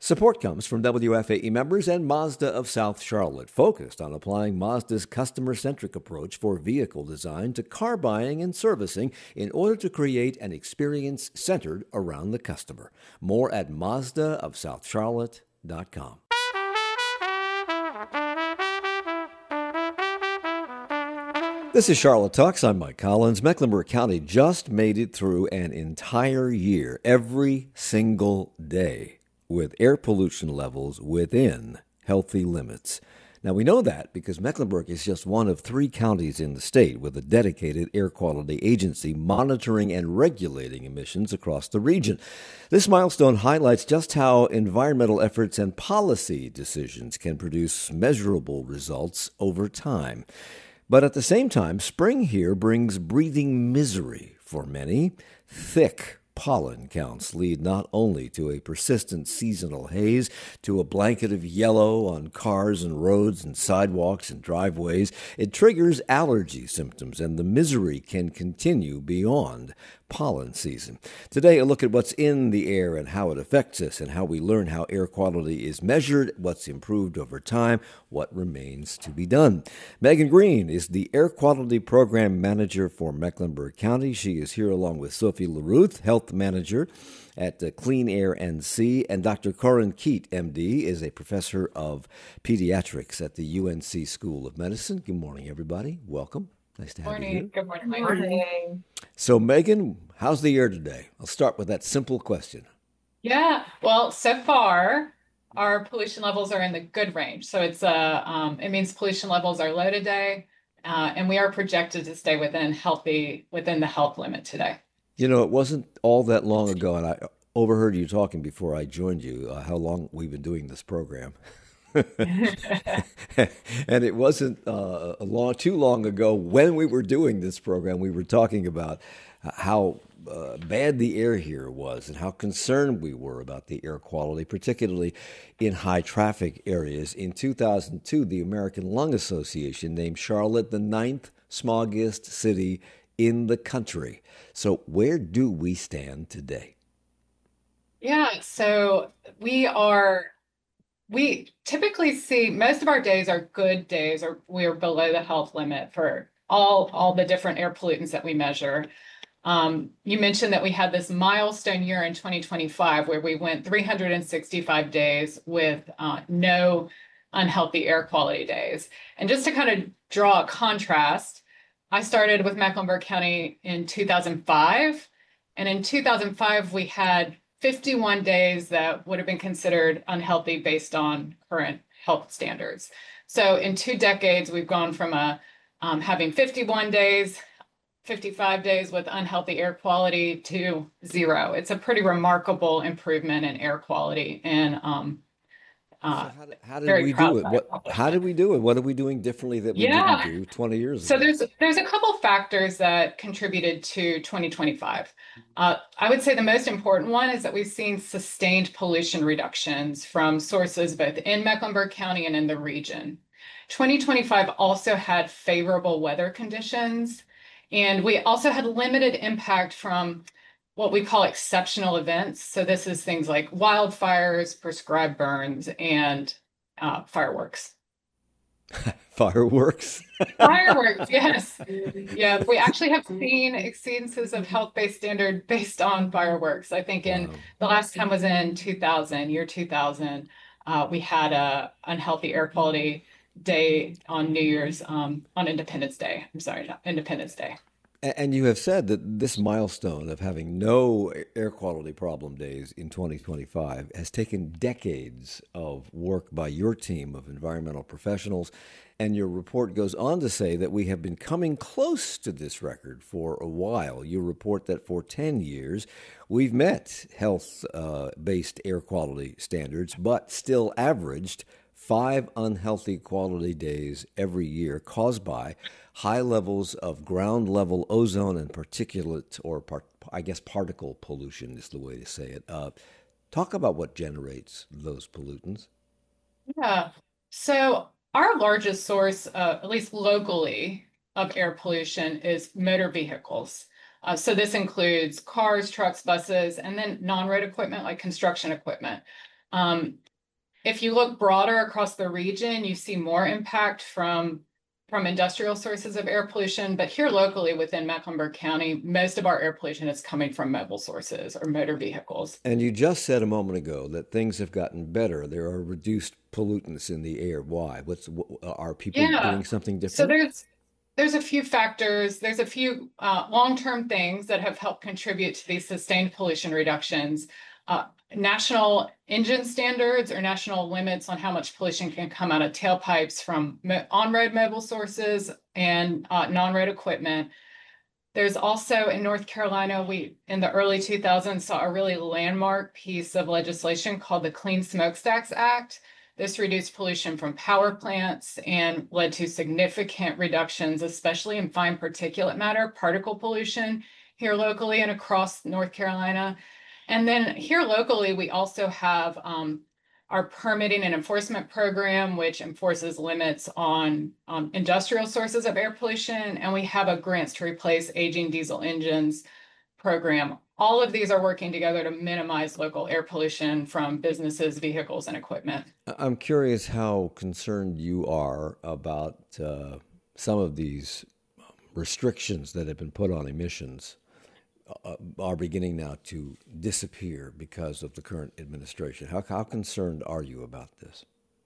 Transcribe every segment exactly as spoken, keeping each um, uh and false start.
Support comes from W F A E members and Mazda of South Charlotte, focused on applying Mazda's customer-centric approach for vehicle design to car buying and servicing in order to create an experience centered around the customer. More at Mazda of South Charlotte dot com. This is Charlotte Talks. I'm Mike Collins. Mecklenburg County just made it through an entire year, every single day, with air pollution levels within healthy limits. Now, we know that because Mecklenburg is just one of three counties in the state with a dedicated air quality agency monitoring and regulating emissions across the region. This milestone highlights just how environmental efforts and policy decisions can produce measurable results over time. But at the same time, spring here brings breathing misery for many. Thick pollen counts lead not only to a persistent seasonal haze, to a blanket of yellow on cars and roads and sidewalks and driveways. It triggers allergy symptoms, and the misery can continue beyond pollen season. Today, a look at what's in the air and how it affects us, and how we learn how air quality is measured, what's improved over time, what remains to be done. Megan Green is the Air Quality Program Manager for Mecklenburg County. She is here along with Sophie LaRuth, Health Manager at uh, Clean Air N C, and Doctor Corin Keat, M D, is a professor of pediatrics at the U N C School of Medicine. Good morning, everybody. Welcome. Nice to have Morning. you here. Good morning. Good morning. So, Megan, how's the air today? I'll start with that simple question. Yeah, well, so far our pollution levels are in the good range. So it's uh, um, it means pollution levels are low today, uh, and we are projected to stay within healthy within the health limit today. You know, it wasn't all that long ago, and I overheard you talking before I joined you, uh, how long we've been doing this program. And it wasn't uh, a long, too long ago when we were doing this program, we were talking about how uh, bad the air here was and how concerned we were about the air quality, particularly in high traffic areas. In two thousand two, the American Lung Association named Charlotte the ninth smoggiest city in the country. So where do we stand today? Yeah, so we are we typically see most of our days are good days, or we're below the health limit for all all the different air pollutants that we measure. Um, you mentioned that we had this milestone year in twenty twenty-five where we went three hundred sixty-five days with uh, no unhealthy air quality days. And just to kind of draw a contrast, I started with Mecklenburg County in two thousand five. And in two thousand five, we had fifty-one days that would have been considered unhealthy based on current health standards. So in two decades, we've gone from a um, having fifty-one days, fifty-five days with unhealthy air quality to zero. It's a pretty remarkable improvement in air quality, and um, uh, So how did, how did very we proud do of it? that What, how accomplishment. did we do it? What are we doing differently that we didn't Yeah. do twenty years So ago? there's there's a couple factors that contributed to twenty twenty-five. Uh, I would say the most important one is that we've seen sustained pollution reductions from sources both in Mecklenburg County and in the region. twenty twenty-five also had favorable weather conditions, and we also had limited impact from what we call exceptional events. So this is things like wildfires, prescribed burns, and uh, fireworks. Fireworks? Fireworks, yes. Yeah, we actually have seen exceedances of health-based standard based on fireworks. I think in Wow. the last time was in two thousand, year two thousand. Uh, we had a unhealthy air quality day on New Year's, um, on Independence Day. I'm sorry, not Independence Day. A- And you have said that this milestone of having no air quality problem days in twenty twenty-five has taken decades of work by your team of environmental professionals. And your report goes on to say that we have been coming close to this record for a while. You report that for ten years, we've met health uh, based air quality standards, but still averaged five unhealthy quality days every year caused by high levels of ground level ozone and particulate, or part, I guess particle pollution is the way to say it. Uh, talk about what generates those pollutants. Yeah. So our largest source, uh, at least locally, of air pollution is motor vehicles. Uh, so this includes cars, trucks, buses, and then non-road equipment like construction equipment. Um, if you look broader across the region, you see more impact from from industrial sources of air pollution. But here locally within Mecklenburg County, most of our air pollution is coming from mobile sources or motor vehicles. And you just said a moment ago that things have gotten better. There are reduced pollutants in the air. Why? What's are people Yeah. doing something So different? there's there's a few factors. There's a few uh, long-term things that have helped contribute to these sustained pollution reductions. Uh, national engine standards or national limits on how much pollution can come out of tailpipes from mo on-road mobile sources and uh, non-road equipment. There's also in North Carolina, we in the early two thousands saw a really landmark piece of legislation called the Clean Smokestacks Act. This reduced pollution from power plants and led to significant reductions, especially in fine particulate matter, particle pollution here locally and across North Carolina. And then here locally, we also have um, our permitting and enforcement program, which enforces limits on um, industrial sources of air pollution. And we have a grants to replace aging diesel engines program. All of these are working together to minimize local air pollution from businesses, vehicles, and equipment. I'm curious how concerned you are about uh, some of these restrictions that have been put on emissions uh, are beginning now to disappear because of the current administration. How, how concerned are you about this?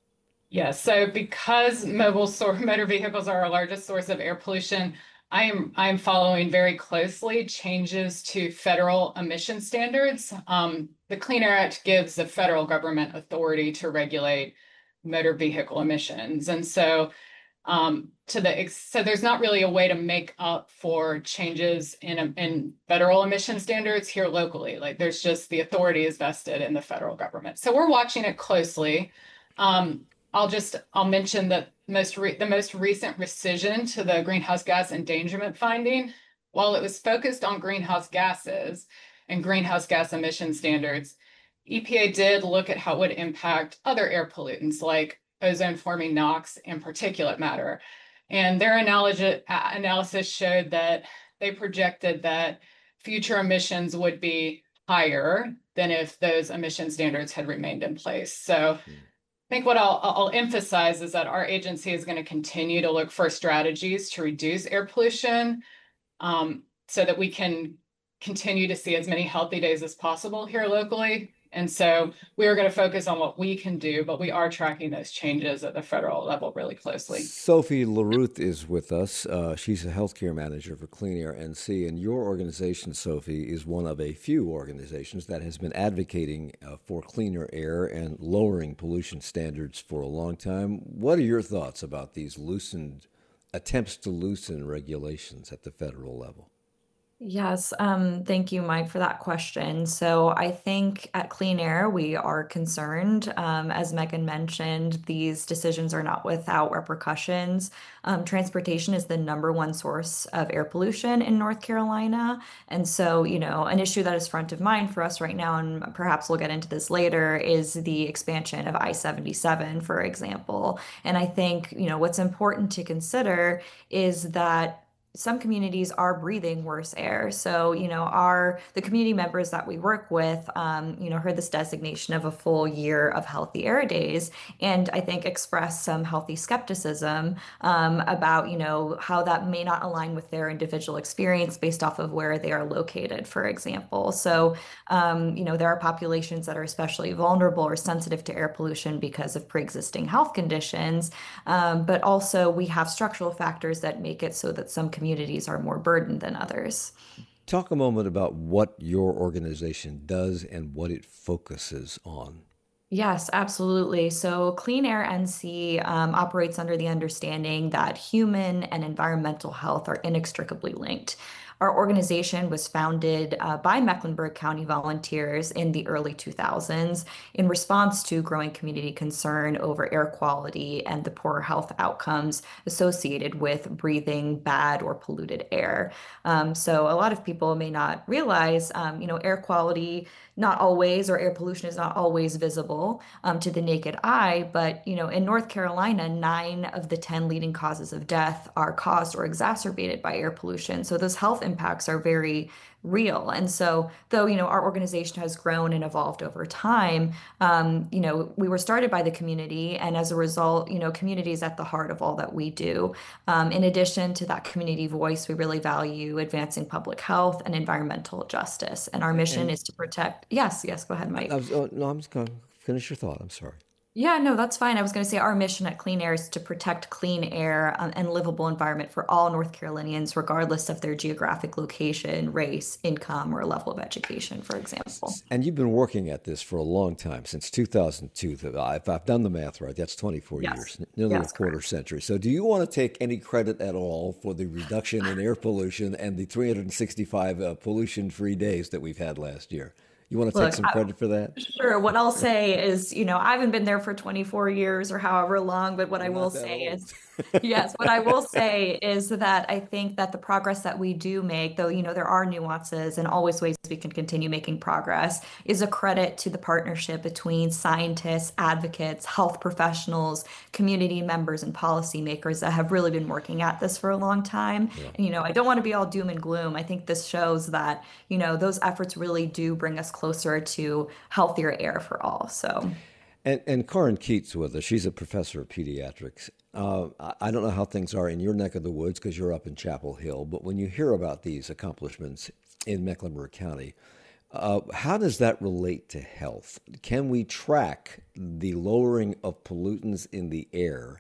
Yes, so because mobile sor- motor vehicles are our largest source of air pollution, I am I am following very closely changes to federal emission standards. Um, the Clean Air Act gives the federal government authority to regulate motor vehicle emissions, and so um, to the ex- so there's not really a way to make up for changes in in federal emission standards here locally. Like there's just the authority is vested in the federal government. So we're watching it closely. Um, I'll just I'll mention that most re- the most recent rescission to the greenhouse gas endangerment finding, while it was focused on greenhouse gases and greenhouse gas emission standards, E P A did look at how it would impact other air pollutants like ozone forming NOx and particulate matter. And their analysis analysis showed that they projected that future emissions would be higher than if those emission standards had remained in place. So I think what I'll, I'll emphasize is that our agency is going to continue to look for strategies to reduce air pollution um, so that we can continue to see as many healthy days as possible here locally. And so we are going to focus on what we can do, but we are tracking those changes at the federal level really closely. Sophie LaRuth is with us. Uh, she's a healthcare manager for Clean Air N C, and your organization, Sophie, is one of a few organizations that has been advocating uh, for cleaner air and lowering pollution standards for a long time. What are your thoughts about these loosened attempts to loosen regulations at the federal level? Yes, um, thank you, Mike, for that question. So I think at Clean Air, we are concerned. Um, as Megan mentioned, these decisions are not without repercussions. Um, transportation is the number one source of air pollution in North Carolina. And so, you know, an issue that is front of mind for us right now, and perhaps we'll get into this later, is the expansion of I seventy-seven, for example. And I think, you know, what's important to consider is that some communities are breathing worse air. So, you know, our the community members that we work with, um, you know, heard this designation of a full year of healthy air days, and I think expressed some healthy skepticism um, about, you know, how that may not align with their individual experience based off of where they are located, for example. So, um, you know, there are populations that are especially vulnerable or sensitive to air pollution because of pre-existing health conditions, um, but also we have structural factors that make it so that some communities communities are more burdened than others. Talk a moment about what your organization does and what it focuses on. Yes, absolutely. So Clean Air N C um, operates under the understanding that human and environmental health are inextricably linked. Our organization was founded uh, by Mecklenburg County volunteers in the early two thousands in response to growing community concern over air quality and the poor health outcomes associated with breathing bad or polluted air. Um, so a lot of people may not realize, um, you know, air quality not always, or air pollution is not always visible um, to the naked eye, but you know, in North Carolina, nine of the ten leading causes of death are caused or exacerbated by air pollution. So those health impacts are very real. And so, though, you know, our organization has grown and evolved over time, um, you know, we were started by the community. And as a result, you know, community is at the heart of all that we do. Um, in addition to that community voice, we really value advancing public health and environmental justice. And our mission And is to protect. Yes, yes, go ahead, I Mike. was, oh, no, I'm just going to finish your thought. I'm sorry. Yeah, no, that's fine. I was going to say our mission at Clean Air is to protect clean air um, and livable environment for all North Carolinians, regardless of their geographic location, race, income, or level of education, for example. And you've been working at this for a long time, since two thousand two. If I've done the math right, that's twenty-four Yes. years, nearly a Yes, quarter correct. century. So do you want to take any credit at all for the reduction in air pollution and the three hundred sixty-five uh, pollution-free days that we've had last year? You want to take Look, some credit for that? sure. What I'll say is, you know, I haven't been there for twenty-four years or however long, but what I You're will not that say old. is, yes, what I will say is that I think that the progress that we do make, though, you know, there are nuances and always ways we can continue making progress, is a credit to the partnership between scientists, advocates, health professionals, community members, and policymakers that have really been working at this for a long time. Yeah. And, you know, I don't want to be all doom and gloom. I think this shows that, you know, those efforts really do bring us closer to healthier air for all. So, And, and Karen Keats with us. She's a professor of pediatrics. Uh, I I don't know how things are in your neck of the woods because you're up in Chapel Hill, but when you hear about these accomplishments in Mecklenburg County, uh, how does that relate to health? Can we track the lowering of pollutants in the air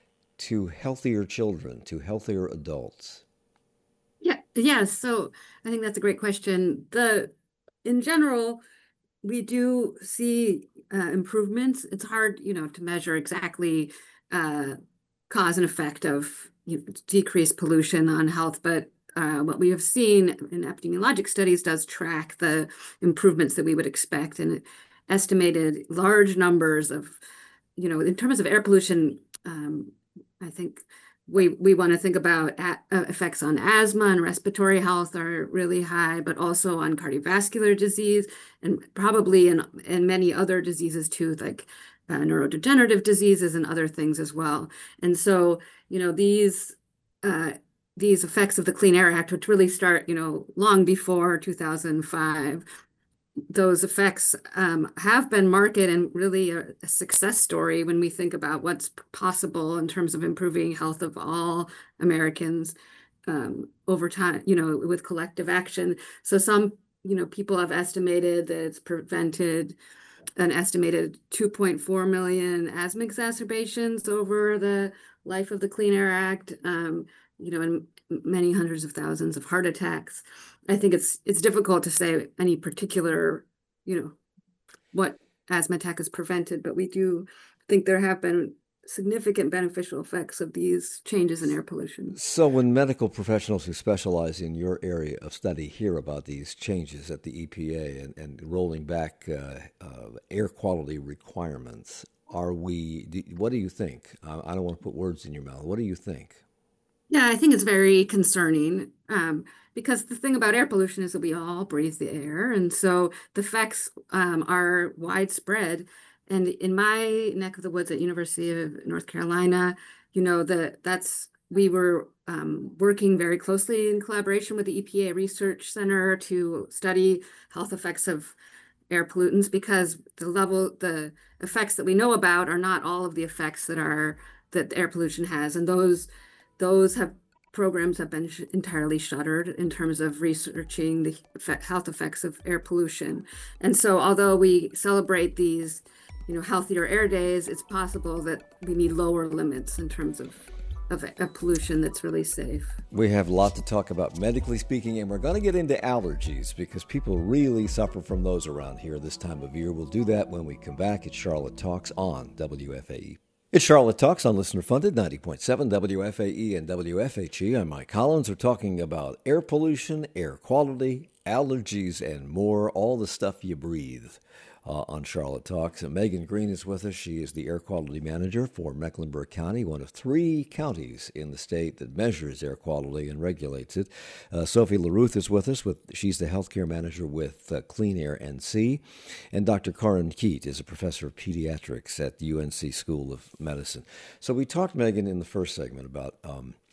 to healthier children, to healthier adults? Yeah, yeah. So I think that's a great question. The in general, we do see uh, improvements. It's hard, you know, to measure exactly uh, cause and effect of you know, decreased pollution on health, but uh, what we have seen in epidemiologic studies does track the improvements that we would expect, and it estimated large numbers of, you know, in terms of air pollution. Um, I think we we want to think about a, uh, effects on asthma and respiratory health are really high, but also on cardiovascular disease and probably in, in many other diseases too, like uh, neurodegenerative diseases and other things as well. And so, you know, these uh, these effects of the Clean Air Act, which really start, you know, long before two thousand five, those effects um, have been marked and really a, a success story when we think about what's possible in terms of improving health of all Americans um, over time, you know, with collective action. So some, you know, people have estimated that it's prevented an estimated two point four million asthma exacerbations over the life of the Clean Air Act, um, you know, and many hundreds of thousands of heart attacks. I think it's it's difficult to say any particular, you know, what asthma attack is prevented, but we do think there have been significant beneficial effects of these changes in air pollution. So, when medical professionals who specialize in your area of study hear about these changes at the E P A and, and rolling back uh, uh, air quality requirements, are we, do, what do you think? I, I don't want to put words in your mouth. What do you think? Yeah, I think it's very concerning um, because the thing about air pollution is that we all breathe the air. And so the effects um, are widespread. And in my neck of the woods at University of North Carolina, you know, the that's we were um, working very closely in collaboration with the E P A Research Center to study health effects of air pollutants because the level, the effects that we know about are not all of the effects that are that air pollution has. And those those have programs have been sh- entirely shuttered in terms of researching the effect, health effects of air pollution. And so although we celebrate these, you know, healthier air days, it's possible that we need lower limits in terms of of, of pollution that's really safe. We have a lot to talk about medically speaking, and we're going to get into allergies because people really suffer from those around here this time of year. We'll do that when we come back at Charlotte Talks on W F A E. It's Charlotte Talks on listener-funded ninety point seven W F A E and W F H E. I'm Mike Collins. We're talking about air pollution, air quality, allergies, and more, all the stuff you breathe uh, on Charlotte Talks. And Megan Green is with us. She is the air quality manager for Mecklenburg County, one of three counties in the state that measures air quality and regulates it. Uh, Sophie LaRuth is with us. With She's the healthcare manager with uh, Clean Air N C. And Doctor Karen Keat is a professor of pediatrics at the U N C School of Medicine. So we talked, Megan, in the first segment about um,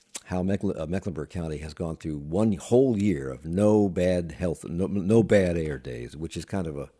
how Mecklen- uh, Mecklenburg County has gone through one whole year of no bad health, no, no bad air days, which is kind of a,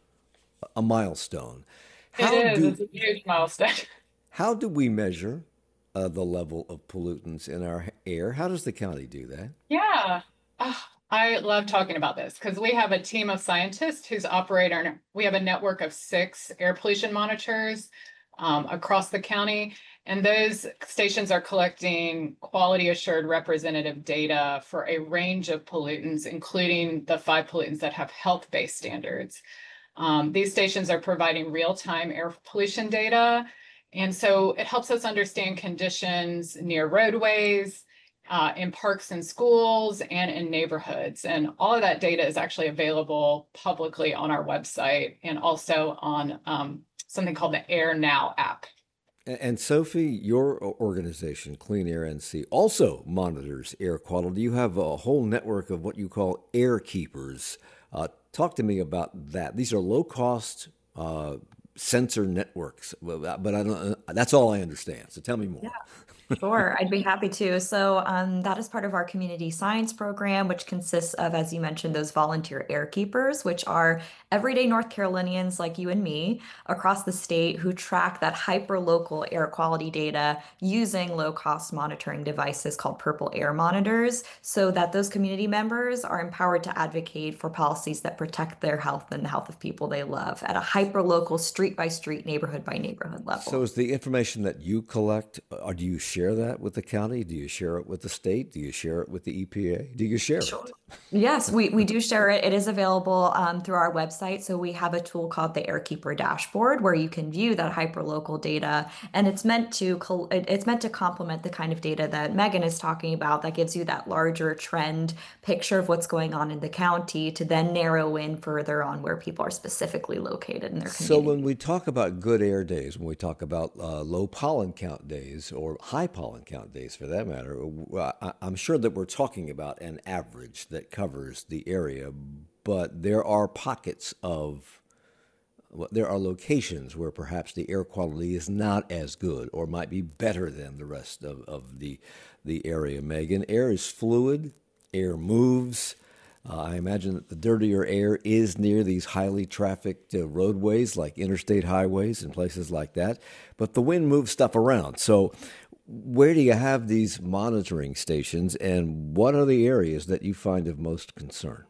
a milestone. It How is, do it's a huge milestone. how do we measure uh, the level of pollutants in our air? How does the county do that? Yeah. Ah, I love talking about this because we have a team of scientists who's operating. We have a network of six air pollution monitors um, across the county, and those stations are collecting quality assured representative data for a range of pollutants, including the five pollutants that have health-based standards. Um, these stations are providing real-time air pollution data, and so it helps us understand conditions near roadways, uh, in parks and schools, and in neighborhoods. And all of that data is actually available publicly on our website and also on um, something called the Air Now app. A- And Sophie, your o- organization, Clean Air N C, also monitors air quality. You have a whole network of what you call air keepers. Uh, talk to me about that. These are low cost uh, sensor networks, Well, uh, but I don't. uh, That's all I understand. So tell me more. Sure, I'd be happy to. So, um, that is part of our community science program, which consists of, as you mentioned, those volunteer air keepers, which are everyday North Carolinians like you and me across the state who track that hyper local air quality data using low cost monitoring devices called Purple Air Monitors, so that those community members are empowered to advocate for policies that protect their health and the health of people they love at a hyper local, street by street, neighborhood by neighborhood So level. is the information that you collect, uh, or do you share that with the county? Do you share it with the state? Do you share it with the E P A? Do you share it? Sure. Yes, we, we do share it. It is available um, through our website. So we have a tool called the Airkeeper Dashboard where you can view that hyperlocal data, and it's meant to col- it- it's meant to complement the kind of data that Megan is talking about that gives you that larger trend picture of what's going on in the county to then narrow in further on where people are specifically located in their So when community. we talk about good air days, when we talk about uh, low pollen count days or high pollen count days for that matter, w- I- I'm sure that we're talking about an average that covers the area, but there are pockets of, well, there are locations where perhaps the air quality is not as good or might be better than the rest of, of the, the area, Megan. Air is fluid, air moves. Uh, I imagine that the dirtier air is near these highly trafficked uh, roadways like interstate highways and places like that. But the wind moves stuff around. So, where do you have these monitoring stations, and what are the areas that you find of most concern?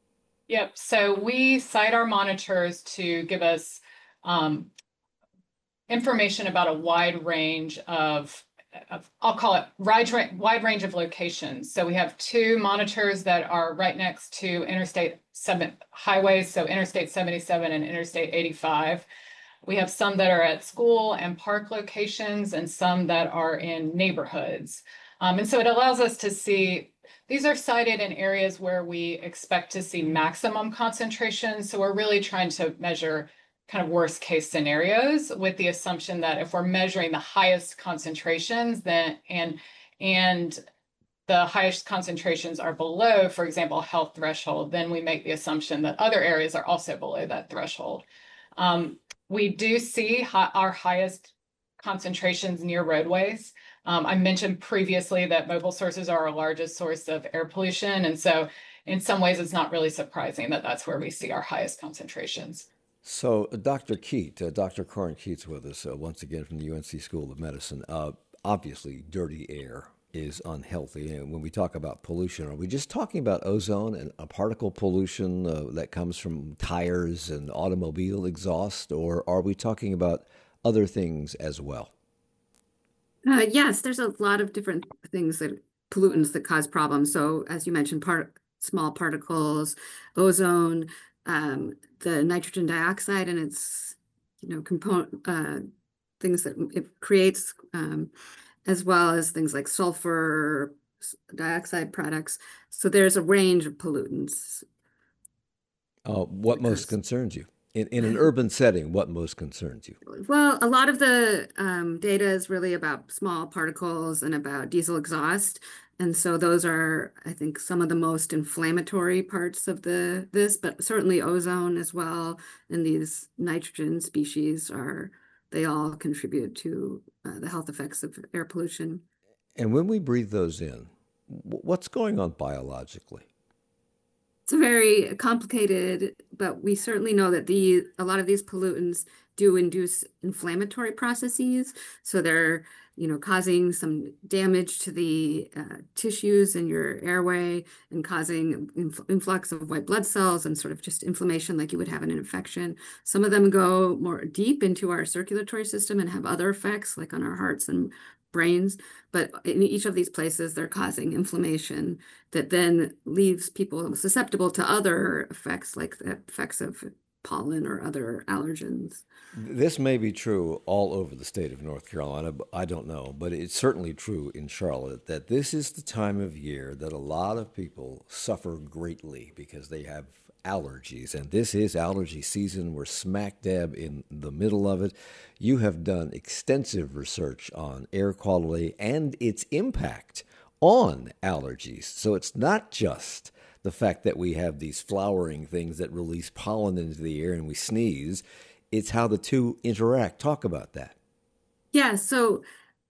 Yep. So we cite our monitors to give us um, information about a wide range of, of I'll call it wide, ra- wide range of locations. So we have two monitors that are right next to Interstate seven highways, so Interstate seventy-seven and Interstate eighty-five. We have some that are at school and park locations and some that are in neighborhoods. Um, and so it allows us to see, these are cited in areas where we expect to see maximum concentration. So we're really trying to measure kind of worst case scenarios with the assumption that if we're measuring the highest concentrations, then and and the highest concentrations are below, for example, health threshold, then we make the assumption that other areas are also below that threshold. Um, we do see hi- our highest concentrations near roadways. Um, I mentioned previously that mobile sources are our largest source of air pollution. And so in some ways, it's not really surprising that that's where we see our highest concentrations. So, uh, doctor Keat, uh, doctor Corin Keats with us uh, once again from the U N C School of Medicine. Uh, obviously, dirty air is unhealthy. And when we talk about pollution, are we just talking about ozone and a particle pollution uh, that comes from tires and automobile exhaust, or are we talking about other things as well? Uh, yes, there's a lot of different things that pollutants that cause problems. So as you mentioned, part small particles, ozone, um, the nitrogen dioxide and its, you know, component uh, things that it creates, um, as well as things like sulfur s- dioxide products. So there's a range of pollutants Uh, what that most cause. concerns you? In, in an urban setting, what most concerns you? Well, a lot of the um, data is really about small particles and about diesel exhaust. And so those are, I think, some of the most inflammatory parts of the this, but certainly ozone as well. And these nitrogen species are, they all contribute to uh, the health effects of air pollution. And when we breathe those in, wh- what's going on biologically? It's very complicated, but we certainly know that the a lot of these pollutants do induce inflammatory processes. So they're, you know, causing some damage to the uh, tissues in your airway and causing inf influx of white blood cells and sort of just inflammation like you would have in an infection. Some of them go more deep into our circulatory system and have other effects like on our hearts and brains. But in each of these places, they're causing inflammation that then leaves people susceptible to other effects like the effects of pollen or other allergens. This may be true all over the state of North Carolina, but I don't know, but it's certainly true in Charlotte that this is the time of year that a lot of people suffer greatly because they have allergies. And this is allergy season. We're smack dab in the middle of it. You have done extensive research on air quality and its impact on allergies. So it's not just the fact that we have these flowering things that release pollen into the air and we sneeze. It's how the two interact. Talk about that. Yeah, so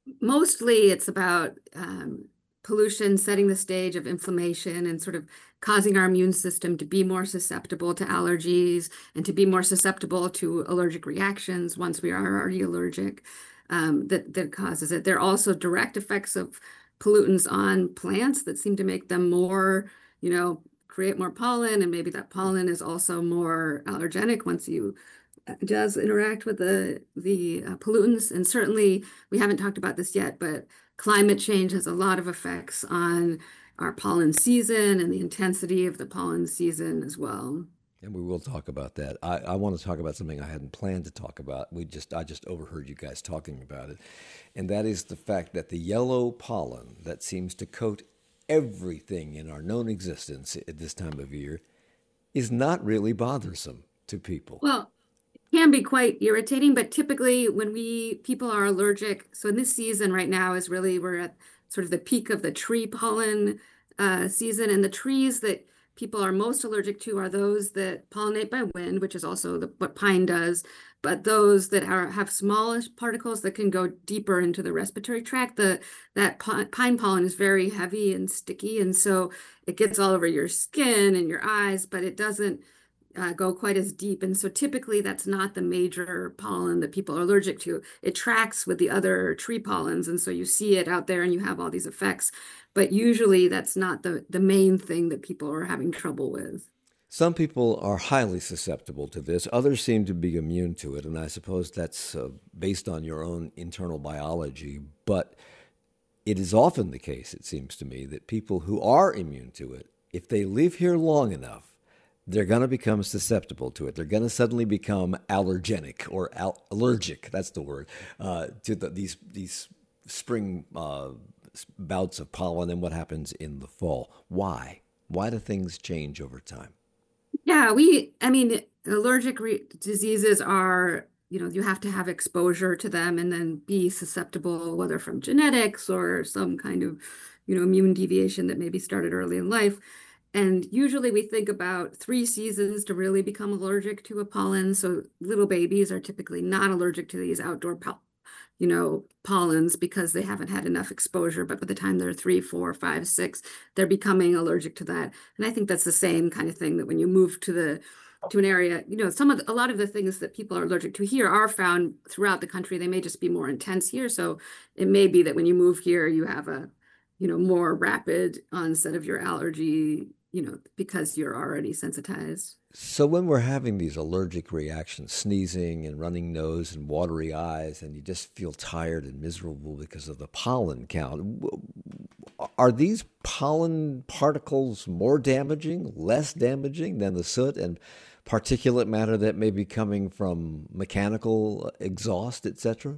mostly it's about um, pollution setting the stage of inflammation and sort of causing our immune system to be more susceptible to allergies and to be more susceptible to allergic reactions once we are already allergic. Um, that, that causes it. There are also direct effects of pollutants on plants that seem to make them more, you know, create more pollen, and maybe that pollen is also more allergenic once you does interact with the the uh, pollutants. And certainly we haven't talked about this yet, but climate change has a lot of effects on our pollen season and the intensity of the pollen season as well. And we will talk about that. I, I want to talk about something I hadn't planned to talk about. We just I just overheard you guys talking about it. And that is the fact that the yellow pollen that seems to coat everything in our known existence at this time of year is not really bothersome to people. Well, can be quite irritating, but typically when we people are allergic, so in this season right now is really we're at sort of the peak of the tree pollen uh, season, and the trees that people are most allergic to are those that pollinate by wind, which is also the, what pine does, but those that are have smallish particles that can go deeper into the respiratory tract. The that pine pollen is very heavy and sticky, and so it gets all over your skin and your eyes, but it doesn't Uh, go quite as deep. And so typically that's not the major pollen that people are allergic to. It tracks with the other tree pollens. And so you see it out there and you have all these effects. But usually that's not the, the main thing that people are having trouble with. Some people are highly susceptible to this. Others seem to be immune to it. And I suppose that's uh, based on your own internal biology. But it is often the case, it seems to me, that people who are immune to it, if they live here long enough, they're going to become susceptible to it. They're going to suddenly become allergenic or al- allergic. That's the word uh, to the, these these spring uh, bouts of pollen and what happens in the fall. Why? Why do things change over time? Yeah, we, I mean, allergic re diseases are, you know, you have to have exposure to them and then be susceptible, whether from genetics or some kind of, you know, immune deviation that maybe started early in life. And usually we think about three seasons to really become allergic to a pollen. So little babies are typically not allergic to these outdoor, you know, pollens because they haven't had enough exposure. But by the time they're three, four, five, six, they're becoming allergic to that. And I think that's the same kind of thing that when you move to the to an area, you know, some of the, a lot of the things that people are allergic to here are found throughout the country. They may just be more intense here. So it may be that when you move here, you have a, you know, more rapid onset of your allergy, you know, because you're already sensitized. So when we're having these allergic reactions, sneezing and running nose and watery eyes, and you just feel tired and miserable because of the pollen count, are these pollen particles more damaging, less damaging than the soot and particulate matter that may be coming from mechanical exhaust, et cetera?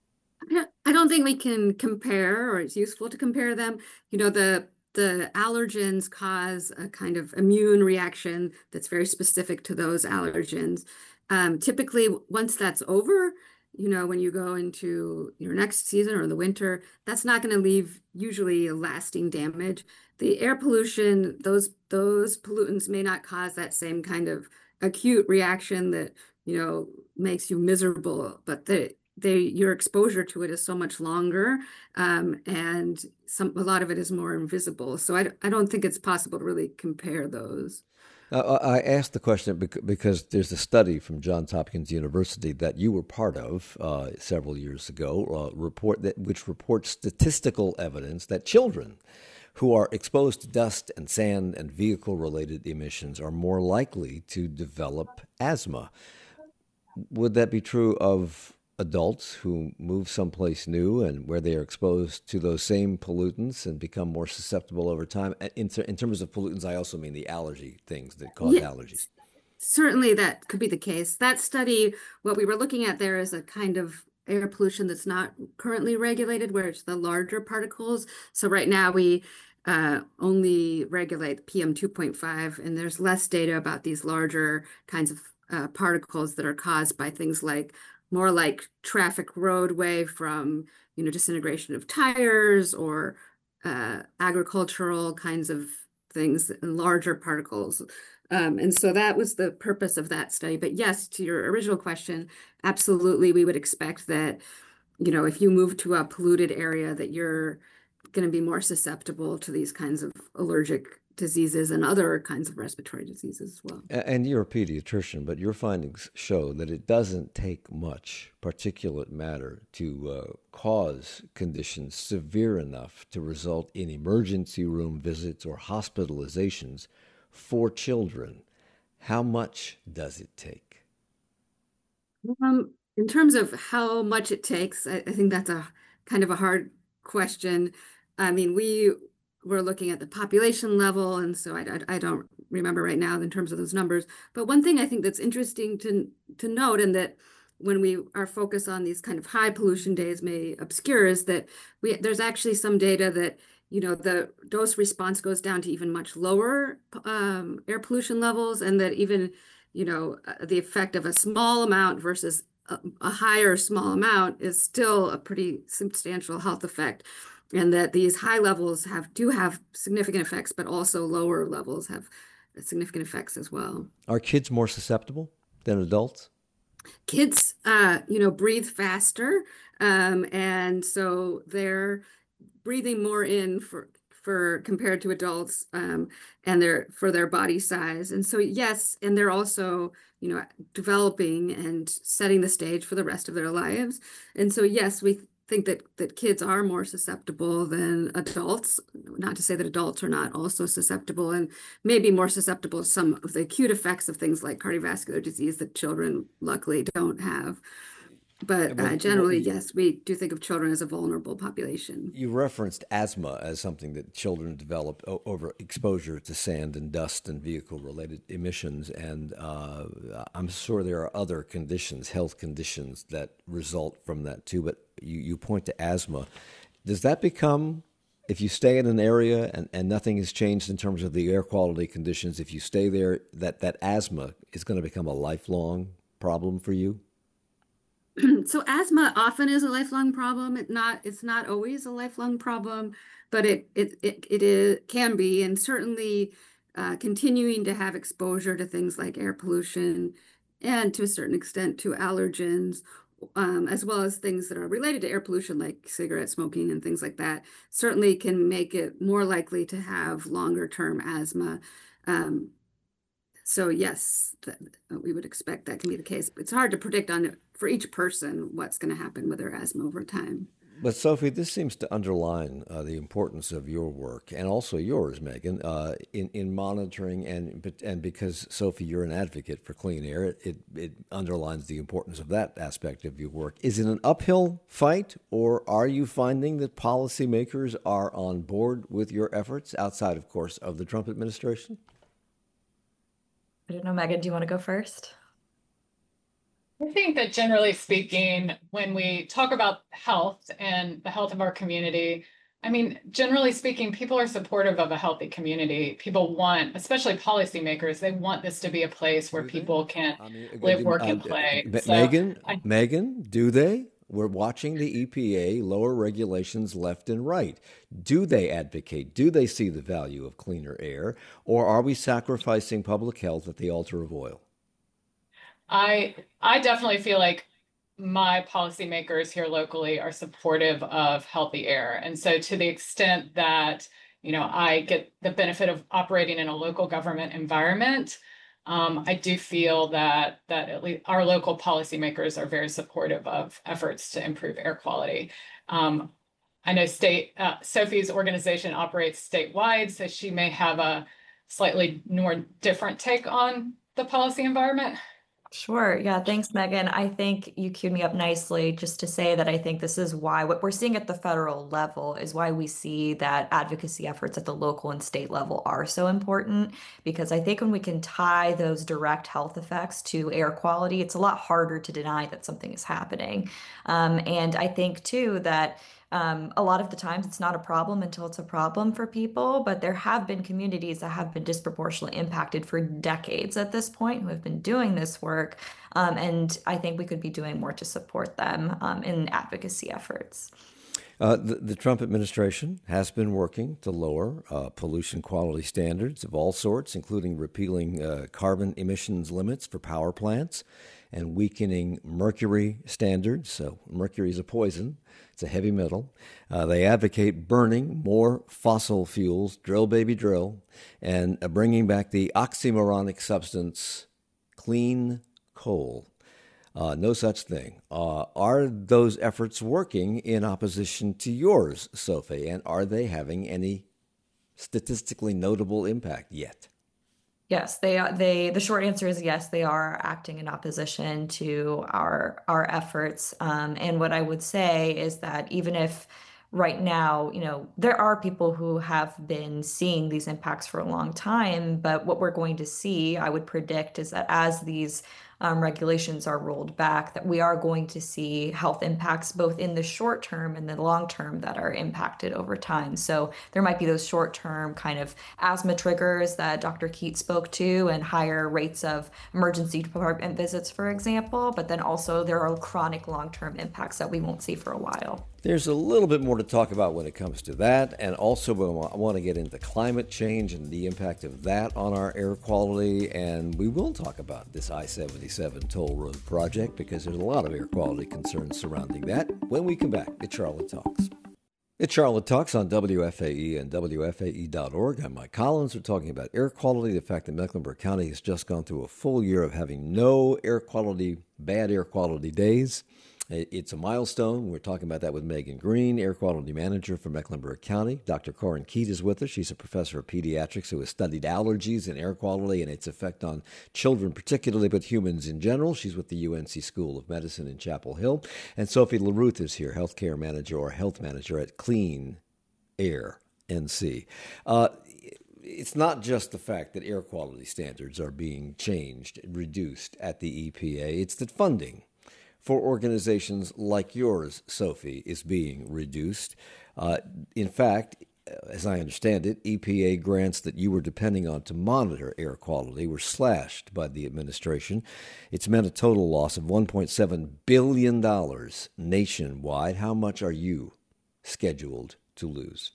I don't think we can compare, or it's useful to compare them. You know, the the allergens cause a kind of immune reaction that's very specific to those allergens. Um, typically, once that's over, you know, when you go into your next season or the winter, that's not going to leave usually a lasting damage. The air pollution, those those pollutants may not cause that same kind of acute reaction that, you know, makes you miserable, but the they your exposure to it is so much longer, um, and some a lot of it is more invisible. So I, I don't think it's possible to really compare those. Uh, I asked the question because there's a study from Johns Hopkins University that you were part of uh, several years ago, uh, report that which reports statistical evidence that children who are exposed to dust and sand and vehicle-related emissions are more likely to develop asthma. Would that be true of adults who move someplace new and where they are exposed to those same pollutants and become more susceptible over time? In, ter- in terms of pollutants, I also mean the allergy things that cause Yeah, allergies. certainly that could be the case. That study, what we were looking at there is a kind of air pollution that's not currently regulated, where it's the larger particles. So right now we uh, only regulate P M two point five, and there's less data about these larger kinds of uh, particles that are caused by things like more like traffic roadway from, you know, disintegration of tires or uh, agricultural kinds of things, larger particles. Um, and so that was the purpose of that study. But yes, to your original question, absolutely, we would expect that, you know, if you move to a polluted area, that you're going to be more susceptible to these kinds of allergic diseases and other kinds of respiratory diseases as well. And you're a pediatrician, but your findings show that it doesn't take much particulate matter to uh, cause conditions severe enough to result in emergency room visits or hospitalizations for children. How much does it take? Um, in terms of how much it takes, I, I think that's a kind of a hard question. I mean, we were looking at the population level, and so I, I, I don't remember right now in terms of those numbers. But one thing I think that's interesting to to note, and that when we are focused on these kind of high pollution days may obscure, is that we there's actually some data that, you know, the dose response goes down to even much lower um, air pollution levels, and that even, you know, uh, the effect of a small amount versus a, a higher small amount is still a pretty substantial health effect. And that these high levels have do have significant effects, but also lower levels have significant effects as well. Are kids more susceptible than adults? Kids, uh, you know, breathe faster, um, and so they're breathing more in for for compared to adults, um, and they're for their body size. And so yes, and they're also, you know, developing and setting the stage for the rest of their lives. And so yes, we think that that kids are more susceptible than adults. Not to say that adults are not also susceptible, and maybe more susceptible to some of the acute effects of things like cardiovascular disease that children luckily don't have. But uh, generally, yes, we do think of children as a vulnerable population. You referenced asthma as something that children develop o- over exposure to sand and dust and vehicle-related emissions, and uh, I'm sure there are other conditions, health conditions, that result from that too. But you, you point to asthma. Does that become, if you stay in an area and, and nothing has changed in terms of the air quality conditions, if you stay there, that, that asthma is going to become a lifelong problem for you? So asthma often is a lifelong problem. It not it's not always a lifelong problem, but it it it, it is, can be, and certainly uh, continuing to have exposure to things like air pollution and to a certain extent to allergens, um, as well as things that are related to air pollution like cigarette smoking and things like that, certainly can make it more likely to have longer term asthma. Um, So yes, th- we would expect that can be the case. It's hard to predict on for each person what's going to happen with their asthma over time. But Sophie, this seems to underline uh, the importance of your work and also yours, Megan, uh, in in monitoring and and because Sophie, you're an advocate for clean air, it, it it underlines the importance of that aspect of your work. Is it an uphill fight, or are you finding that policymakers are on board with your efforts outside, of course, of the Trump administration? I don't know, Megan, do you want to go first? I think that generally speaking, when we talk about health and the health of our community, I mean, generally speaking, people are supportive of a healthy community. People want, especially policymakers, they want this to be a place where Do they? people can I mean, live, work, uh, and play. uh, So Megan, I, Megan, do they? We're watching the E P A lower regulations left and right. Do they advocate? Do they see the value of cleaner air? Or are we sacrificing public health at the altar of oil? I, I definitely feel like my policymakers here locally are supportive of healthy air. And so to the extent that, you know, I get the benefit of operating in a local government environment, um, I do feel that that at least our local policymakers are very supportive of efforts to improve air quality. Um, I know state uh, Sophie's organization operates statewide, so she may have a slightly more different take on the policy environment. Sure. Yeah. Thanks, Megan. I think you queued me up nicely just to say that I think this is why what we're seeing at the federal level is why we see that advocacy efforts at the local and state level are so important. Because I think when we can tie those direct health effects to air quality, it's a lot harder to deny that something is happening. Um, and I think, too, that Um, a lot of the times it's not a problem until it's a problem for people, but there have been communities that have been disproportionately impacted for decades at this point who have been doing this work. Um, and I think we could be doing more to support them um, in advocacy efforts. Uh, the, the Trump administration has been working to lower uh, pollution quality standards of all sorts, including repealing uh, carbon emissions limits for power plants and weakening mercury standards. So mercury is a poison. It's a heavy metal. Uh, they advocate burning more fossil fuels, drill baby drill, and uh, bringing back the oxymoronic substance clean coal. Uh, no such thing. Uh, are those efforts working in opposition to yours, Sophie? And are they having any statistically notable impact yet? Yes, they are. They, the short answer is yes, they are acting in opposition to our our efforts. Um, and what I would say is that even if right now, you know, there are people who have been seeing these impacts for a long time, but what we're going to see, I would predict, is that as these um, regulations are rolled back, that we are going to see health impacts both in the short term and the long term that are impacted over time. So there might be those short term kind of asthma triggers that Doctor Keat spoke to and higher rates of emergency department visits, for example, but then also there are chronic long term impacts that we won't see for a while. There's a little bit more to talk about when it comes to that, and also I want to get into climate change and the impact of that on our air quality, and we will talk about this I seventy-seven toll road project because there's a lot of air quality concerns surrounding that when we come back at Charlotte Talks. It's Charlotte Talks on W F A E and W F A E dot org. I'm Mike Collins. We're talking about air quality, the fact that Mecklenburg County has just gone through a full year of having no air quality, bad air quality days. It's a milestone. We're talking about that with Megan Green, Air Quality Manager for Mecklenburg County. Doctor Corin Keat is with us. She's a professor of pediatrics who has studied allergies and air quality and its effect on children particularly, but humans in general. She's with the U N C School of Medicine in Chapel Hill. And Sophie LaRuth is here, Healthcare Manager or Health Manager at Clean Air N C. Uh, It's not just the fact that air quality standards are being changed, reduced at the E P A. It's that funding for organizations like yours, Sophie, is being reduced. Uh, in fact, as I understand it, E P A grants that you were depending on to monitor air quality were slashed by the administration. It's meant a total loss of one point seven billion dollars nationwide. How much are you scheduled to lose?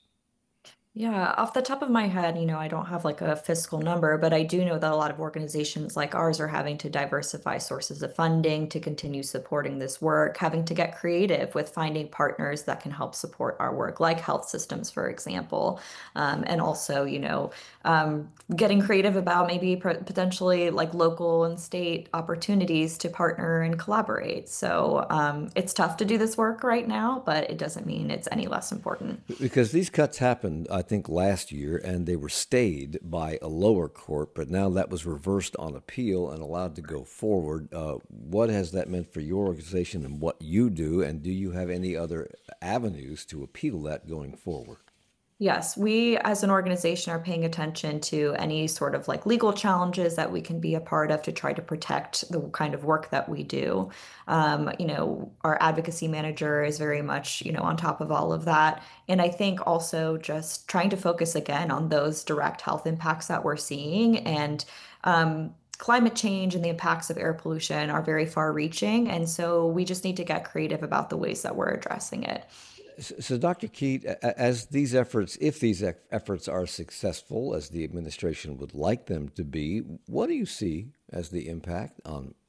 Yeah, off the top of my head, you know, I don't have like a fiscal number, but I do know that a lot of organizations like ours are having to diversify sources of funding to continue supporting this work, having to get creative with finding partners that can help support our work, like health systems, for example. Um, and also, you know, um, getting creative about maybe p- potentially like local and state opportunities to partner and collaborate. So um, it's tough to do this work right now, but it doesn't mean it's any less important. Because these cuts happened, I think, last year, and they were stayed by a lower court, but now that was reversed on appeal and allowed to go forward. Uh, what has that meant for your organization and what you do, and do you have any other avenues to appeal that going forward? Yes, we as an organization are paying attention to any sort of like legal challenges that we can be a part of to try to protect the kind of work that we do. Um, you know, our advocacy manager is very much, you know, on top of all of that. And I think also just trying to focus again on those direct health impacts that we're seeing. And um, climate change and the impacts of air pollution are very far reaching. And so we just need to get creative about the ways that we're addressing it. So, Doctor Keat, as these efforts, if these efforts are successful, as the administration would like them to be, what do you see as the impact on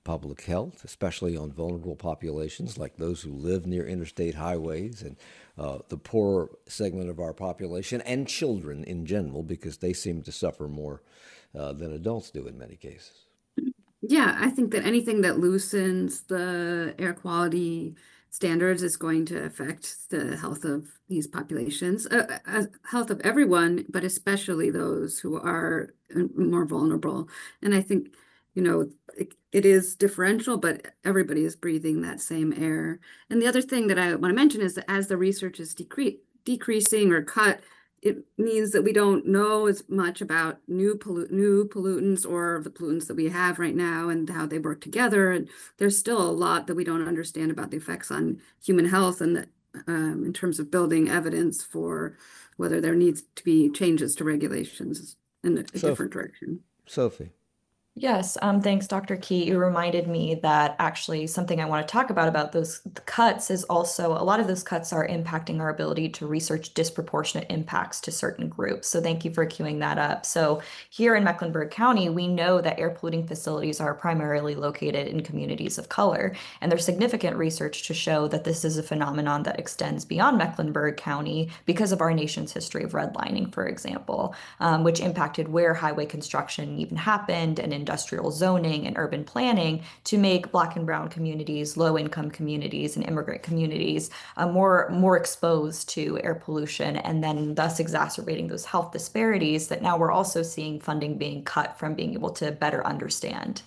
public health, especially on vulnerable populations like those who live near interstate highways and uh, the poor segment of our population and children in general, because they seem to suffer more uh, than adults do in many cases. Yeah, I think that anything that loosens the air quality standards is going to affect the health of these populations, uh, uh, health of everyone, but especially those who are uh, more vulnerable. And I think, you know, it, it is differential, but everybody is breathing that same air. And the other thing that I want to mention is that as the research is decre decreasing or cut, it means that we don't know as much about new pollu new pollutants or the pollutants that we have right now and how they work together. And there's still a lot that we don't understand about the effects on human health and the, um, in terms of building evidence for whether there needs to be changes to regulations in a, a Sophie. different direction. Sophie. Yes, um, thanks, Doctor Key. You reminded me that actually something I want to talk about about those cuts is also a lot of those cuts are impacting our ability to research disproportionate impacts to certain groups. So thank you for queuing that up. So here in Mecklenburg County, we know that air polluting facilities are primarily located in communities of color, and there's significant research to show that this is a phenomenon that extends beyond Mecklenburg County because of our nation's history of redlining, for example, um, which impacted where highway construction even happened and in industrial zoning and urban planning to make Black and Brown communities, low-income communities, and immigrant communities uh, more, more exposed to air pollution, and then thus exacerbating those health disparities that now we're also seeing funding being cut from being able to better understand.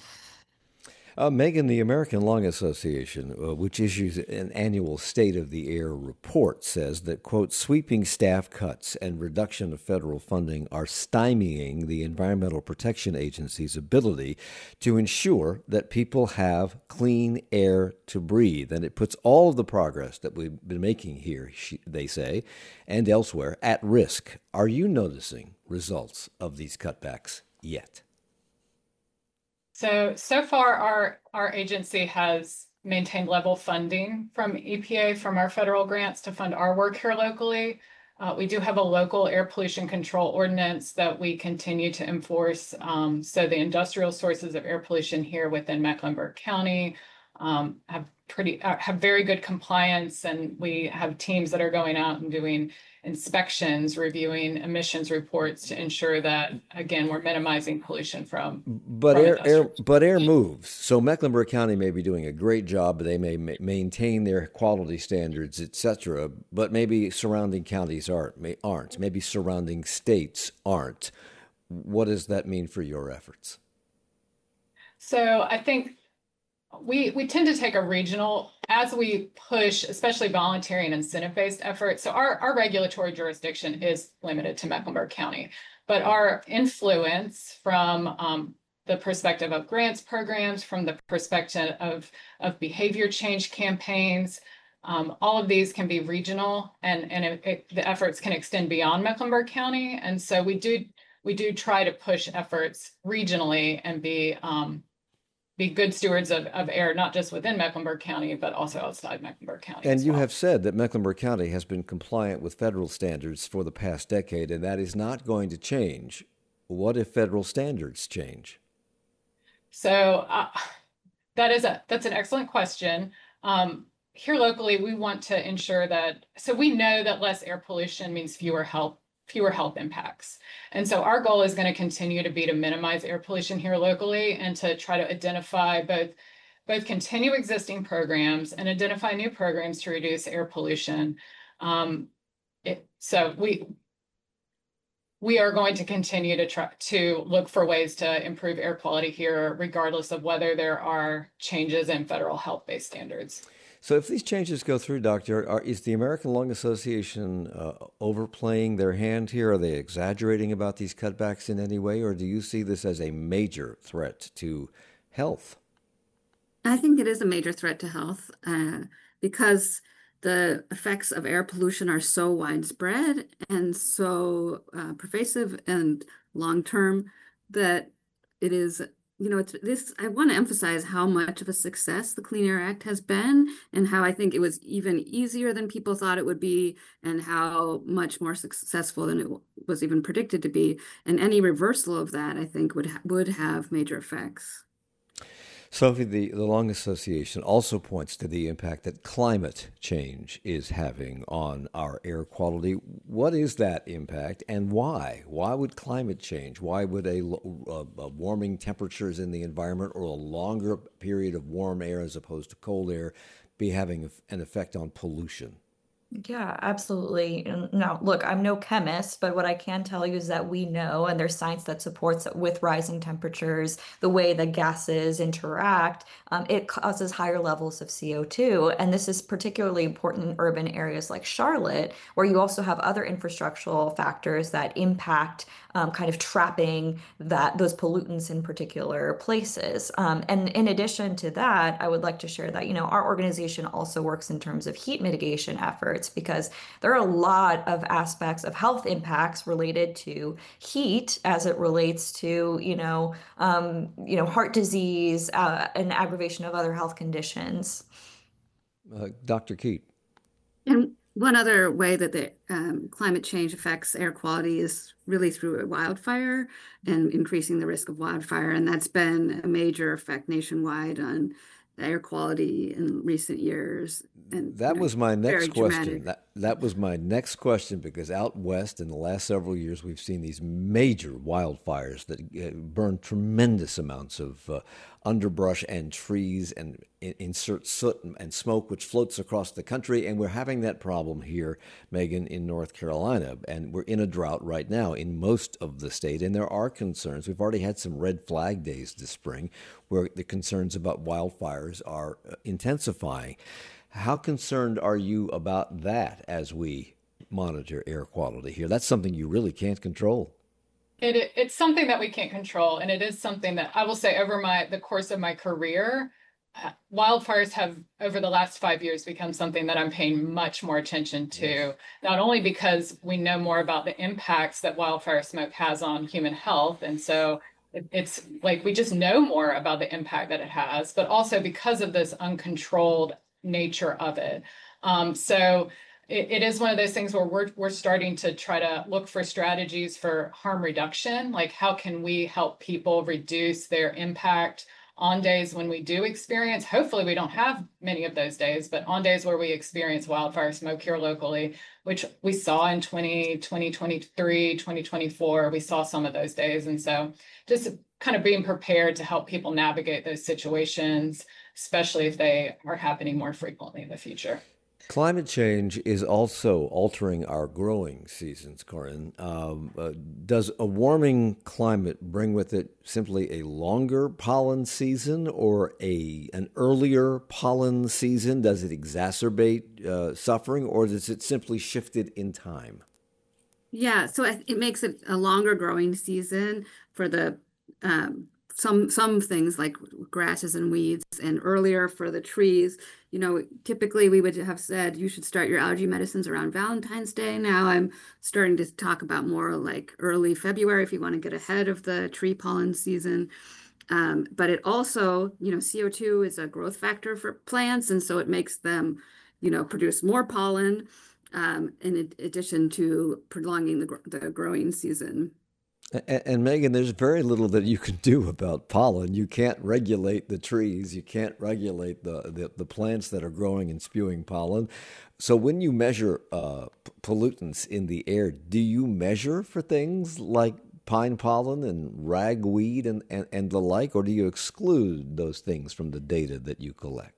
Uh, Megan, the American Lung Association, uh, which issues an annual State of the Air report, says that, quote, sweeping staff cuts and reduction of federal funding are stymieing the Environmental Protection Agency's ability to ensure that people have clean air to breathe. And it puts all of the progress that we've been making here, she, they say, and elsewhere at risk. Are you noticing results of these cutbacks yet? So, so far our, our agency has maintained level funding from E P A, from our federal grants to fund our work here locally. Uh, we do have a local air pollution control ordinance that we continue to enforce. Um, so the industrial sources of air pollution here within Mecklenburg County um, have pretty, uh, have very good compliance, and we have teams that are going out and doing inspections, reviewing emissions reports to ensure that, again, we're minimizing pollution from. But from air, air, industry. but air moves. So Mecklenburg County may be doing a great job. They may ma maintain their quality standards, et cetera. But maybe surrounding counties aren't. May, aren't. Maybe surrounding states aren't. What does that mean for your efforts? So I think we we tend to take a regional, as we push, especially voluntary and incentive-based efforts. So our, our regulatory jurisdiction is limited to Mecklenburg County, but our influence from um, the perspective of grants programs, from the perspective of, of behavior change campaigns, um, all of these can be regional, and, and it, it, the efforts can extend beyond Mecklenburg County. And so we do, we do try to push efforts regionally and be um, be good stewards of, of air, not just within Mecklenburg County, but also outside Mecklenburg County. And you well. have said that Mecklenburg County has been compliant with federal standards for the past decade, and that is not going to change. What if federal standards change? So uh, that is a that's an excellent question. Um, here locally, we want to ensure that, so we know that less air pollution means fewer health fewer health impacts. And so our goal is going to continue to be to minimize air pollution here locally and to try to identify both, both continue existing programs and identify new programs to reduce air pollution. Um, it, so we, we are going to continue to try to look for ways to improve air quality here, regardless of whether there are changes in federal health-based standards. So if these changes go through, Doctor, are, is the American Lung Association uh, overplaying their hand here? Are they exaggerating about these cutbacks in any way, or do you see this as a major threat to health? I think it is a major threat to health uh, because the effects of air pollution are so widespread and so uh, pervasive and long-term that it is, you know, it's this, I want to emphasize how much of a success the Clean Air Act has been and how I think it was even easier than people thought it would be and how much more successful than it was even predicted to be. And any reversal of that, I think, would, ha would have major effects. Sophie, the, the Lung Association also points to the impact that climate change is having on our air quality. What is that impact and why? Why would climate change? Why would a, a, a warming temperatures in the environment or a longer period of warm air as opposed to cold air be having an effect on pollution? Yeah, absolutely. And Now, look, I'm no chemist, but what I can tell you is that we know, and there's science that supports that with rising temperatures, the way the gases interact, um, it causes higher levels of C O two. And this is particularly important in urban areas like Charlotte, where you also have other infrastructural factors that impact um, kind of trapping that those pollutants in particular places. Um, and in addition to that, I would like to share that, you know, our organization also works in terms of heat mitigation efforts because there are a lot of aspects of health impacts related to heat as it relates to, you know, um, you know, heart disease, uh, and aggravation of other health conditions. Uh, doctor Keat. And one other way that the um, climate change affects air quality is really through a wildfire and increasing the risk of wildfire. And that's been a major effect nationwide on air quality in recent years. And That you know, was my next very question. dramatic. That that was my next question because out west in the last several years we've seen these major wildfires that uh, burn tremendous amounts of uh, underbrush and trees and in- insert soot and, and smoke which floats across the country, and we're having that problem here, Megan, in North Carolina, and we're in a drought right now in most of the state, and there are concerns. We've already had some red flag days this spring where the concerns about wildfires are uh, intensifying. How concerned are you about that as we monitor air quality here? That's something you really can't control. It, it- it's something that we can't control, and it is something that I will say over my the course of my career, uh, wildfires have over the last five years become something that I'm paying much more attention to. Not only because we know more about the impacts that wildfire smoke has on human health, and so it, it's like we just know more about the impact that it has, but also because of this uncontrolled nature of it. Um, so it, it is one of those things where we're we're starting to try to look for strategies for harm reduction, like how can we help people reduce their impact on days when we do experience, hopefully we don't have many of those days, but on days where we experience wildfire smoke here locally, which we saw in twenty, twenty twenty-three, twenty twenty-four, we saw some of those days. And so just kind of being prepared to help people navigate those situations, especially if they are happening more frequently in the future. Climate change is also altering our growing seasons, Corinne. Um, uh, does a warming climate bring with it simply a longer pollen season or a an earlier pollen season? Does it exacerbate uh, suffering, or does it simply shift it in time? Yeah, so I- it makes it a longer growing season for the um, some some things like grasses and weeds, and earlier for the trees. You know, typically we would have said you should start your allergy medicines around Valentine's Day. Now I'm starting to talk about more like early February if you want to get ahead of the tree pollen season. Um, but it also, you know, C O two is a growth factor for plants, and so it makes them, you know, produce more pollen, um, in ad- addition to prolonging the, gr- the growing season. And, and Megan, there's very little that you can do about pollen. You can't regulate the trees. You can't regulate the, the, the plants that are growing and spewing pollen. So when you measure uh, p- pollutants in the air, do you measure for things like pine pollen and ragweed and, and, and the like, or do you exclude those things from the data that you collect?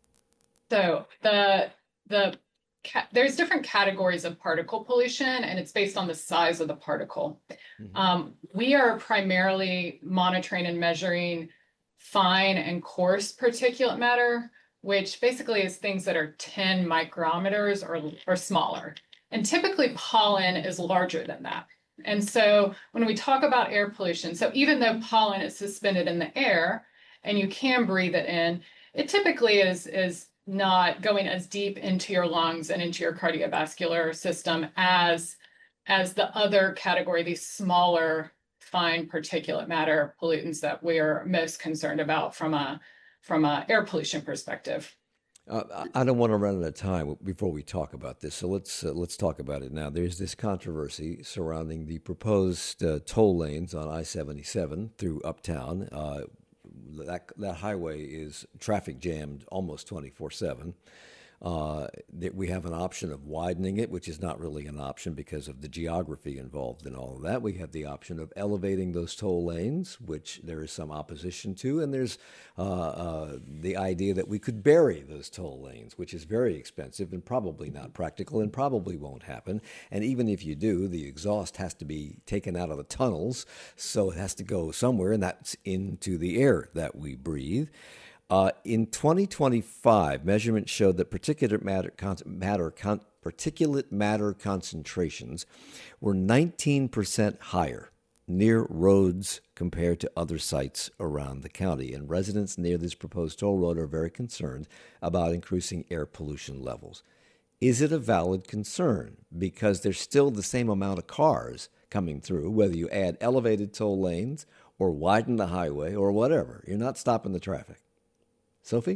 So the the ca- there's different categories of particle pollution, and it's based on the size of the particle. Mhm. Um, we are primarily monitoring and measuring fine and coarse particulate matter, which basically is things that are ten micrometers or, or smaller. And typically pollen is larger than that. And so when we talk about air pollution, so even though pollen is suspended in the air and you can breathe it in, it typically is, is not going as deep into your lungs and into your cardiovascular system as as the other category, these smaller fine particulate matter pollutants that we're most concerned about from a from a air pollution perspective. Uh, I I don't want to run out of time before we talk about this, so let's uh, let's talk about it now. There's this controversy surrounding the proposed uh, toll lanes on I seventy-seven through Uptown. Uh, that that highway is traffic jammed almost twenty-four seven. Uh, that we have an option of widening it, which is not really an option because of the geography involved in all of that. We have the option of elevating those toll lanes, which there is some opposition to, and there's uh, uh, the idea that we could bury those toll lanes, which is very expensive and probably not practical and probably won't happen. And even if you do, the exhaust has to be taken out of the tunnels, so it has to go somewhere, and that's into the air that we breathe. Uh, in twenty twenty-five, measurements showed that particulate matter, con- matter con- particulate matter concentrations were nineteen percent higher near roads compared to other sites around the county. And residents near this proposed toll road are very concerned about increasing air pollution levels. Is it a valid concern? Because there's still the same amount of cars coming through, whether you add elevated toll lanes or widen the highway or whatever. You're not stopping the traffic. Sophie?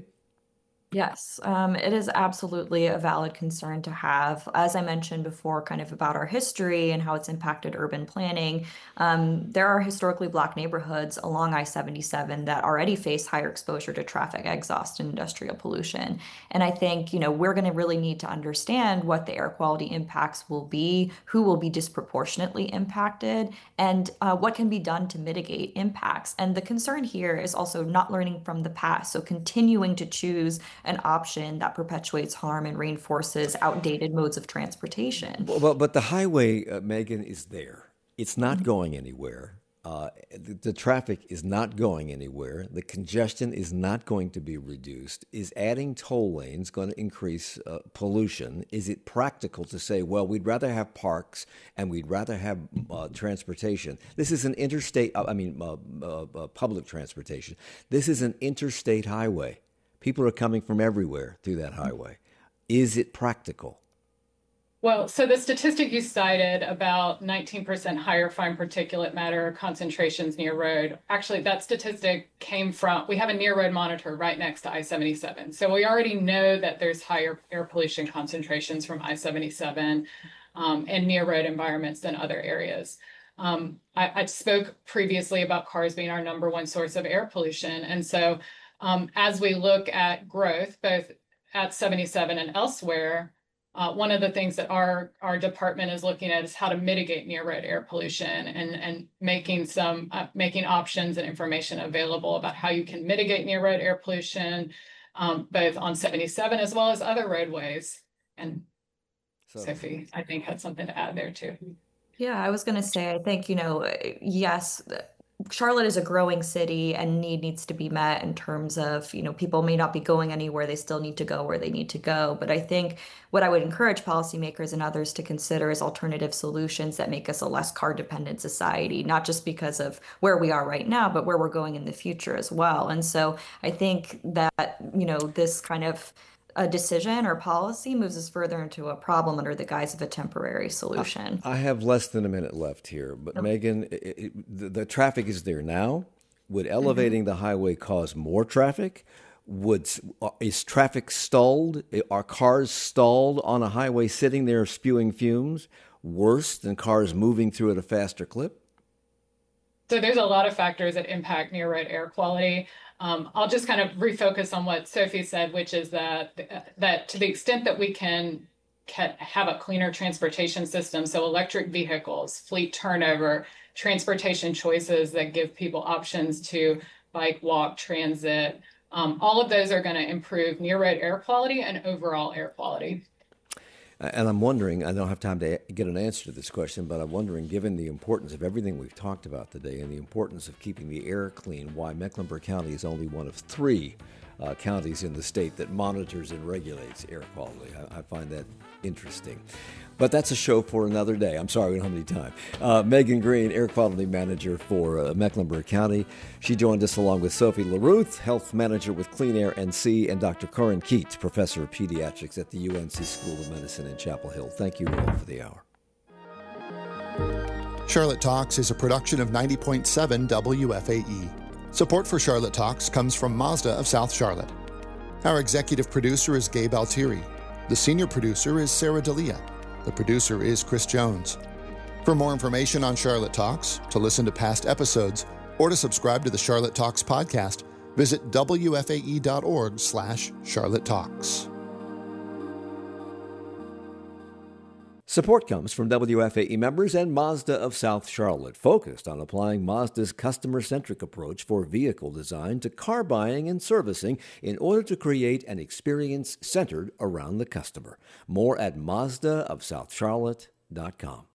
Yes, um, it is absolutely a valid concern to have. As I mentioned before, kind of about our history and how it's impacted urban planning, um, there are historically Black neighborhoods along I seventy-seven that already face higher exposure to traffic exhaust and industrial pollution. And I think, you know, we're going to really need to understand what the air quality impacts will be, who will be disproportionately impacted, and uh, what can be done to mitigate impacts. And the concern here is also not learning from the past, so continuing to choose an option that perpetuates harm and reinforces outdated modes of transportation. But, but the highway, uh, Megan, is there. It's not going anywhere. Uh, the, the traffic is not going anywhere. The congestion is not going to be reduced. Is adding toll lanes going to increase uh, pollution? Is it practical to say, well, we'd rather have parks and we'd rather have uh, transportation? This is an interstate, I mean, uh, uh, uh, public transportation. This is an interstate highway. People are coming from everywhere through that highway. Is it practical? Well, so the statistic you cited about nineteen percent higher fine particulate matter concentrations near road, actually that statistic came from, we have a near road monitor right next to I seventy-seven. So we already know that there's higher air pollution concentrations from I seventy-seven um, and near road environments than other areas. Um, I, I spoke previously about cars being our number one source of air pollution. And so Um, as we look at growth, both at seventy-seven and elsewhere, uh, one of the things that our, our department is looking at is how to mitigate near road air pollution and, and making some, uh, making options and information available about how you can mitigate near road air pollution, um, both on seventy-seven as well as other roadways. And so, Sophie, I think had something to add there too. Yeah, I was going to say, I think, you know, yes, Charlotte is a growing city and need needs to be met in terms of, you know, people may not be going anywhere. They still need to go where they need to go. But I think what I would encourage policymakers and others to consider is alternative solutions that make us a less car dependent society, not just because of where we are right now, but where we're going in the future as well. And so I think that, you know, this kind of a decision or policy moves us further into a problem under the guise of a temporary solution. I, I have less than a minute left here, but okay. Megan, it, it, the, the traffic is there now. Would elevating mm-hmm. the highway cause more traffic? Would is traffic stalled? Are cars stalled on a highway sitting there spewing fumes worse than cars moving through at a faster clip? So there's a lot of factors that impact near road air quality. Um, I'll just kind of refocus on what Sophie said, which is that that to the extent that we can have a cleaner transportation system, so electric vehicles, fleet turnover, transportation choices that give people options to bike, walk, transit, um, all of those are going to improve near road air quality and overall air quality. And I'm wondering, I don't have time to get an answer to this question, but I'm wondering, given the importance of everything we've talked about today and the importance of keeping the air clean, why Mecklenburg County is only one of three uh, counties in the state that monitors and regulates air quality. I, I find that interesting. But that's a show for another day. I'm sorry, we don't have any time. Uh, Megan Green, Air Quality Manager for uh, Mecklenburg County. She joined us along with Sophie LaRuth, Health Manager with Clean Air N C, and Doctor Corinne Keats, Professor of Pediatrics at the U N C School of Medicine in Chapel Hill. Thank you all for the hour. Charlotte Talks is a production of ninety point seven W F A E. Support for Charlotte Talks comes from Mazda of South Charlotte. Our executive producer is Gabe Altieri. The senior producer is Sarah D'Elia. The producer is Chris Jones. For more information on Charlotte Talks, to listen to past episodes, or to subscribe to the Charlotte Talks podcast, Visit W F A E dot org slash Charlotte Talks. Support comes from W F A E members and Mazda of South Charlotte, focused on applying Mazda's customer-centric approach for vehicle design to car buying and servicing in order to create an experience centered around the customer. More at Mazda of South Charlotte dot com.